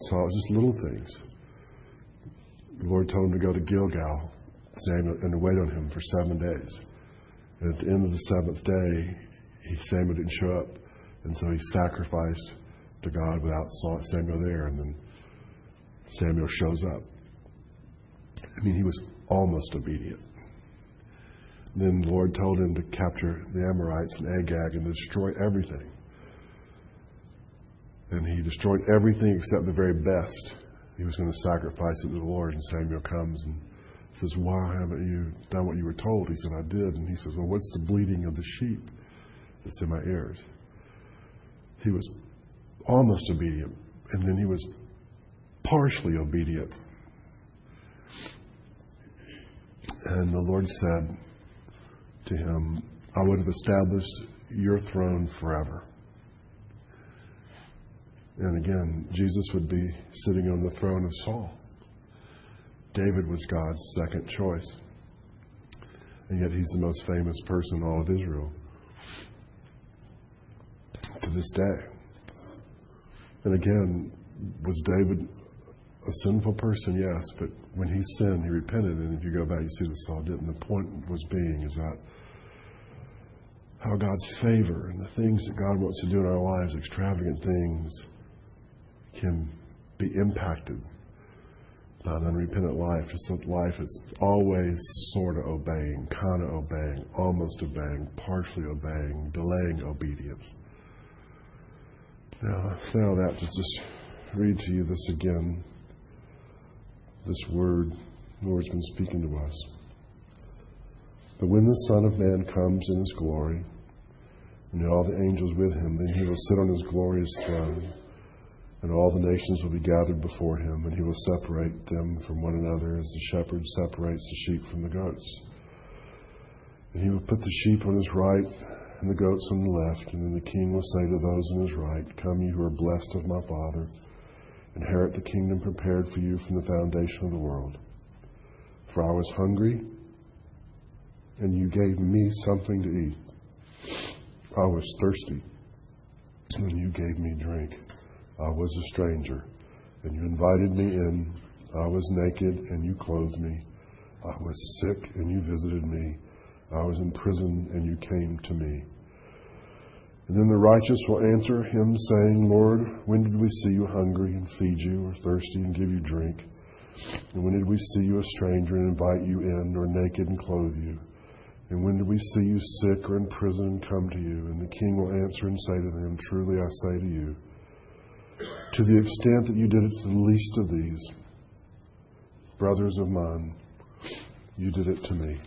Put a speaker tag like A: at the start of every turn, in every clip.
A: saw just little things. The Lord told him to go to Gilgal, Samuel, and to wait on him for 7 days. And at the end of the 7th day, Samuel didn't show up. And so he sacrificed to God without Samuel there. And then Samuel shows up. I mean, he was almost obedient. And then the Lord told him to capture the Amorites and Agag and destroy everything. And he destroyed everything except the very best. He was going to sacrifice it to the Lord. And Samuel comes and says, why haven't you done what you were told? He said, I did. And he says, well, what's the bleating of the sheep that's in my ears? He was almost obedient. And then he was partially obedient. And the Lord said to him, I would have established your throne forever. And again, Jesus would be sitting on the throne of Saul. David was God's second choice. And yet he's the most famous person in all of Israel to this day. And again, was David a sinful person? Yes, but when he sinned, he repented. And if you go back, you see that Saul didn't. The point was being is that how God's favor and the things that God wants to do in our lives, extravagant things, can be impacted by an unrepentant life. It's a life that's always sort of obeying, kind of obeying, almost obeying, partially obeying, delaying obedience. Now, I say all that to just read to you this again. This word, the Lord's been speaking to us. But when the Son of Man comes in His glory, and all the angels with Him, then He will sit on His glorious throne, and all the nations will be gathered before Him, and He will separate them from one another as the shepherd separates the sheep from the goats. And He will put the sheep on His right and the goats on the left, and then the King will say to those on His right, Come, you who are blessed of my Father, inherit the kingdom prepared for you from the foundation of the world. For I was hungry, and you gave me something to eat. I was thirsty, and you gave me drink. I was a stranger, and you invited me in. I was naked, and you clothed me. I was sick, and you visited me. I was in prison, and you came to me. And then the righteous will answer Him, saying, Lord, when did we see you hungry and feed you, or thirsty and give you drink? And when did we see you a stranger and invite you in, or naked and clothe you? And when did we see you sick or in prison and come to you? And the King will answer and say to them, Truly I say to you, to the extent that you did it to the least of these, brothers of mine, you did it to me.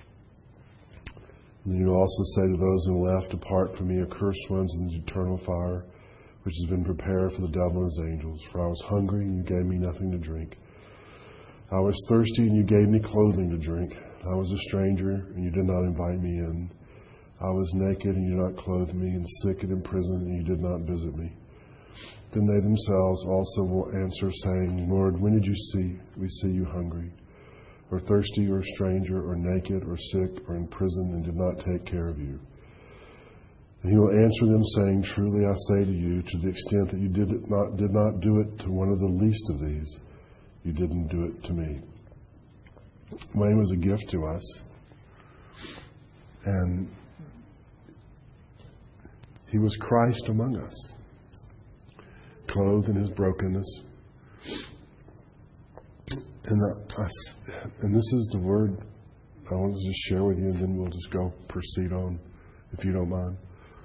A: And then you will also say to those on the left, Depart from me, accursed ones, in the eternal fire, which has been prepared for the devil and his angels. For I was hungry, and you gave me nothing to drink. I was thirsty, and you gave me clothing to drink. I was a stranger, and you did not invite me in. I was naked, and you did not clothe me, and sick and in prison, and you did not visit me. Then they themselves also will answer, saying, Lord, when did we see you hungry, or thirsty, or a stranger, or naked, or sick, or in prison, and did not take care of you? And He will answer them, saying, Truly I say to you, to the extent that you did not do it to one of the least of these, you didn't do it to me. Wayne was a gift to us, and He was Christ among us, clothed in His brokenness. And this is the word I want to just share with you, and then we'll just proceed on, if you don't mind.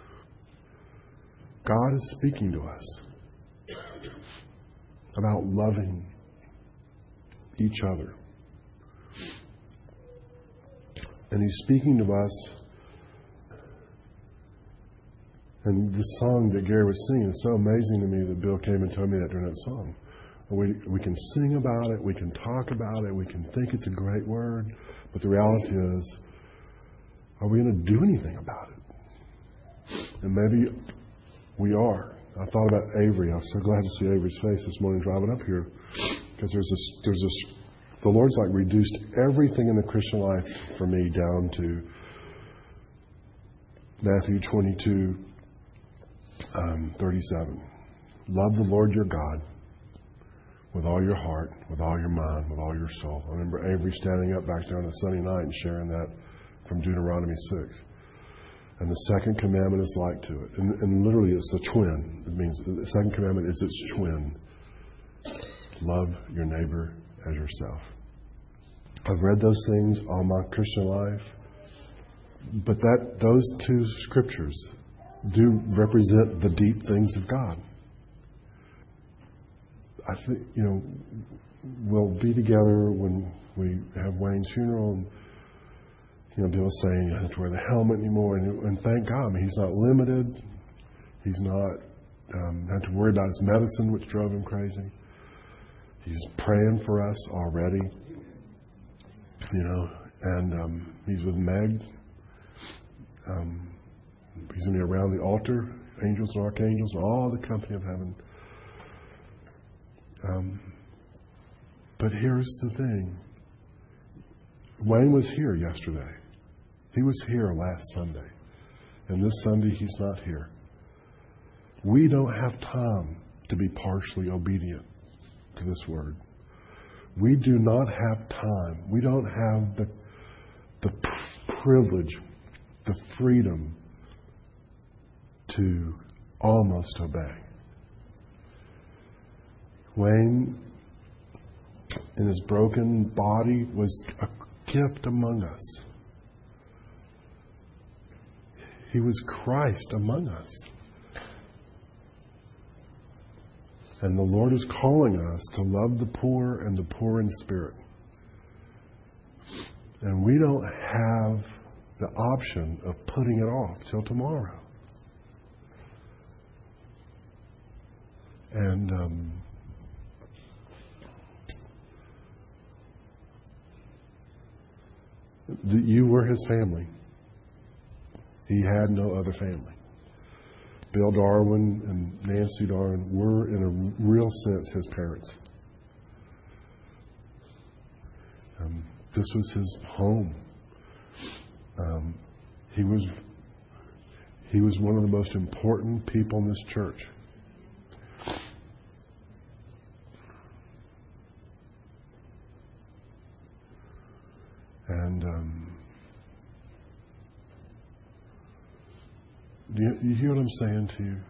A: God is speaking to us about loving each other. And He's speaking to us. And the song that Gary was singing is so amazing to me that Bill came and told me that during that song. We can sing about it, we can talk about it, we can think it's a great word, but the reality is, are we going to do anything about it? And maybe we are. I thought about Avery. I was so glad to see Avery's face this morning driving up here, because the Lord's like reduced everything in the Christian life for me down to Matthew 22:37. Love the Lord your God with all your heart, with all your mind, with all your soul. I remember Avery standing up back there on a sunny night and sharing that from Deuteronomy 6. And the second commandment is like to it. And literally it's a twin. It means the second commandment is its twin. Love your neighbor as yourself. I've read those things all my Christian life. But those two scriptures do represent the deep things of God. I think, we'll be together when we have Wayne's funeral, and Bill's saying you don't have to wear the helmet anymore, and thank God. I mean, he's not limited. He's not had to worry about his medicine, which drove him crazy. He's praying for us already, and he's with Meg. He's going to be around the altar, angels and archangels, all the company of heaven. But here's the thing. Wayne was here yesterday. He was here last Sunday. And this Sunday, he's not here. We don't have time to be partially obedient to this word. We do not have time. We don't have the privilege, the freedom to almost obey. Wayne, in his broken body, was a gift among us. He was Christ among us. And the Lord is calling us to love the poor and the poor in spirit. And we don't have the option of putting it off till tomorrow. And you were his family. He had no other family. Bill Darwin and Nancy Darwin were, in a real sense, his parents. This was his home. He was one of the most important people in this church. And do you hear what I'm saying to you?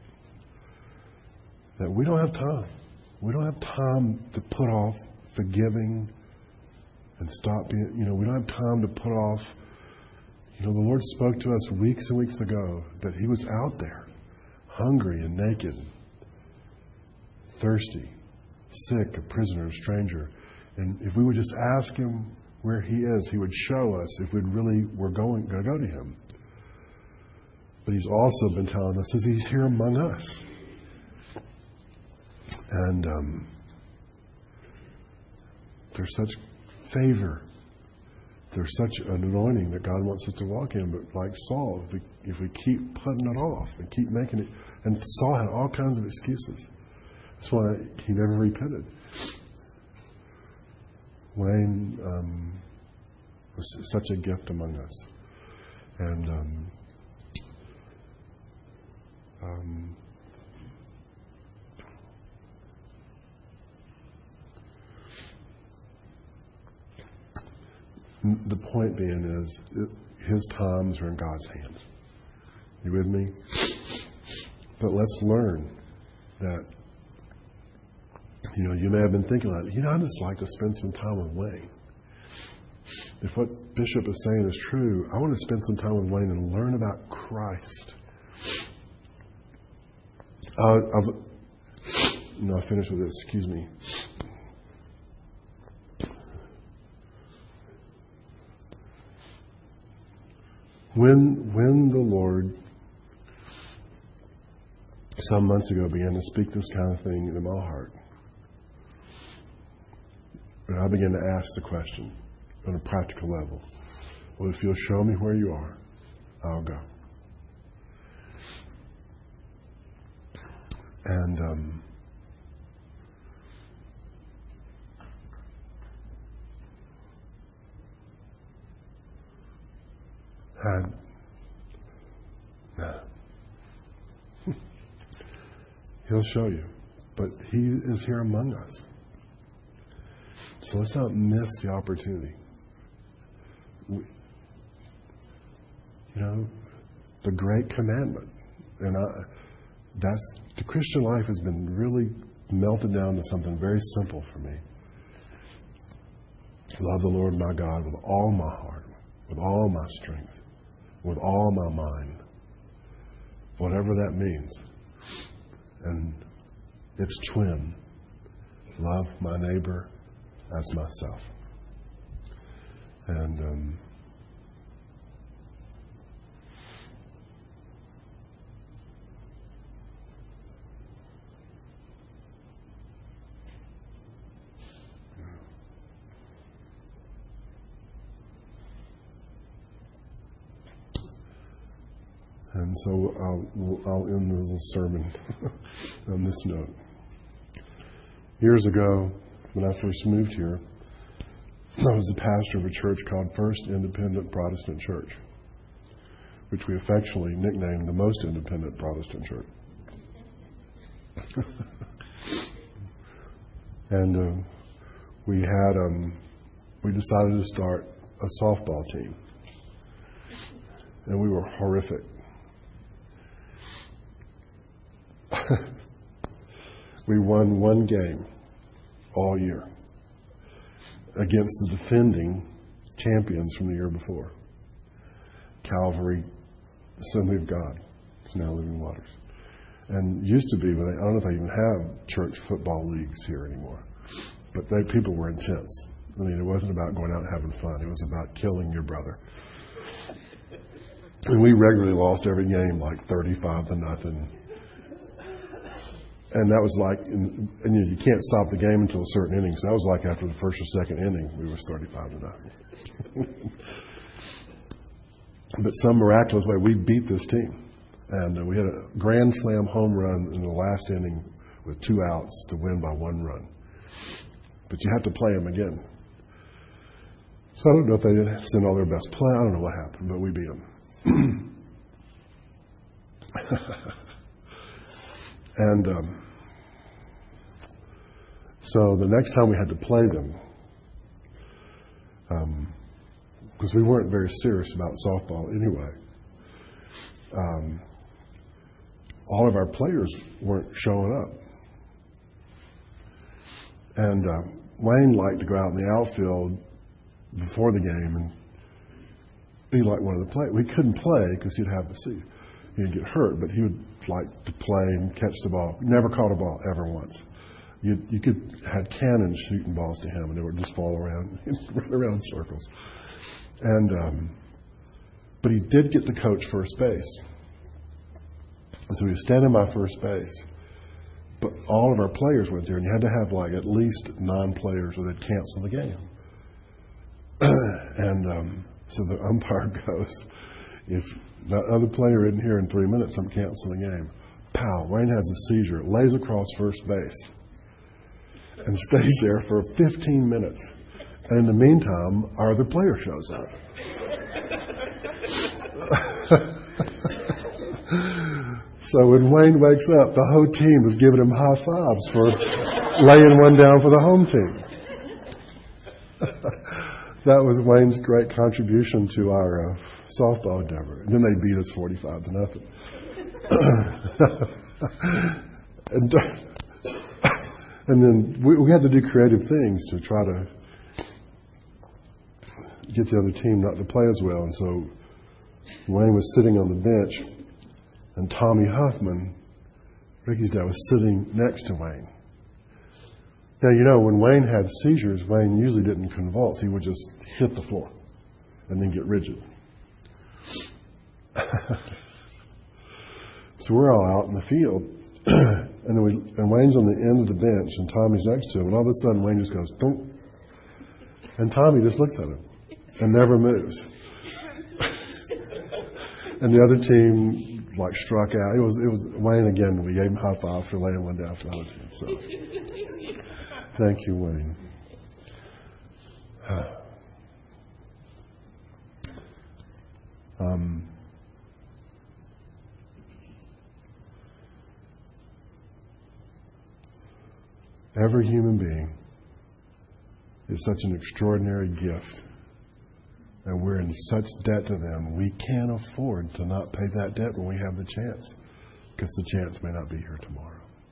A: That we don't have time. We don't have time to put off forgiving and stop being, we don't have time to put off. The Lord spoke to us weeks and weeks ago that He was out there, hungry and naked, thirsty, sick, a prisoner, a stranger. And if we would just ask Him where He is, He would show us if we really were going to go to Him. But He's also been telling us that He's here among us. And there's such favor. There's such an anointing that God wants us to walk in. But like Saul, if we keep putting it off and keep making it, and Saul had all kinds of excuses. That's why he never repented. Wayne was such a gift among us. And the point being is, his times are in God's hands. You with me? But let's learn that, you may have been thinking like, I'd just like to spend some time with Wayne. If what Bishop is saying is true, I want to spend some time with Wayne and learn about Christ. I'll finish with this. Excuse me. When the Lord, some months ago, began to speak this kind of thing into my heart, and I began to ask the question on a practical level, well, if you'll show me where you are, I'll go. And He'll show you. But He is here among us. So let's not miss the opportunity. The great commandment. And that's the Christian life has been really melted down to something very simple for me. Love the Lord my God with all my heart, with all my strength, with all my mind, whatever that means. And its twin, love my neighbor as myself. And so I'll end the little sermon on this note. Years ago, when I first moved here, I was the pastor of a church called First Independent Protestant Church, which we affectionately nicknamed the Most Independent Protestant Church. And we decided to start a softball team, and we were horrific. We won one game all year against the defending champions from the year before. Calvary Assembly of God, it's now Living Waters. And used to be, but I don't know if they even have church football leagues here anymore. But people were intense. I mean, it wasn't about going out and having fun. It was about killing your brother. And we regularly lost every game like 35-0. And that was like, you can't stop the game until a certain inning. So that was like after the first or second inning, we was 35-0. But some miraculous way, we beat this team. And we had a grand slam home run in the last inning with 2 outs to win by 1 run. But you have to play them again. So I don't know if they did send all their best play. I don't know what happened, but we beat them. And so the next time we had to play them, because we weren't very serious about softball anyway, all of our players weren't showing up. And Wayne liked to go out in the outfield before the game and be like one of the players. We couldn't play because he'd get hurt, but he would like to play and catch the ball. Never caught a ball ever once. You could had cannons shooting balls to him, and they would just fall around, run around in circles. And but he did get to coach first base, so he was standing by first base. But all of our players went there, and you had to have like at least 9 players, or they'd cancel the game. And so the umpire goes, if that other player isn't here in 3 minutes, I'm canceling the game. Pow! Wayne has a seizure, lays across first base, and stays there for 15 minutes. And in the meantime, our other player shows up. So when Wayne wakes up, the whole team is giving him high fives for laying one down for the home team. That was Wayne's great contribution to our softball endeavor. And then they beat us 45-0. And then we had to do creative things to try to get the other team not to play as well. And so Wayne was sitting on the bench, and Tommy Huffman, Ricky's dad, was sitting next to Wayne. Now, when Wayne had seizures, Wayne usually didn't convulse. He would just hit the floor and then get rigid. So we're all out in the field, and Wayne's on the end of the bench, and Tommy's next to him, and all of a sudden Wayne just goes, "Boom," and Tommy just looks at him and never moves. And the other team struck out. It was Wayne again. We gave him high five for laying one down for the other team. So thank you, Wayne. Every human being is such an extraordinary gift. And we're in such debt to them, we can't afford to not pay that debt when we have the chance, because the chance may not be here tomorrow.